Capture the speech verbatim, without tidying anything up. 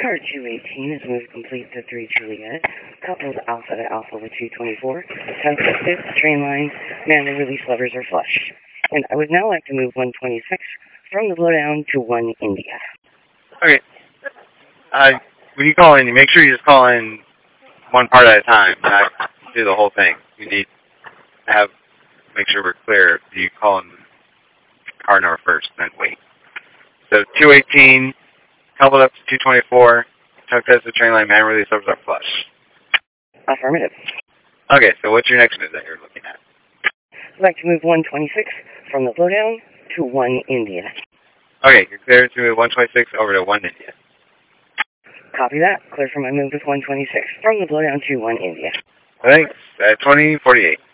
Car two eighteen is move complete to three Juliet, coupled Alpha to Alpha with two twenty-four, south to fifth, train line, manual release levers are flush. And I would now like to move one twenty-six from the blowdown to one India. Okay. Uh, when you call in, you make sure you just call in one part at a time, not do the whole thing. You need to have, make sure we're clear. You call in car number first, then wait. So two eighteen, coupled up to two twenty-four, tuck test the train line, manual release levers are flush. Affirmative. Okay, so what's your next move that you're looking at? I'd like to move one twenty-six from the blowdown to one India. Okay, you're clear to move one twenty-six over to one India. Copy that. Clear for my move with one twenty-six from the blowdown to one India. Thanks. At twenty forty-eight.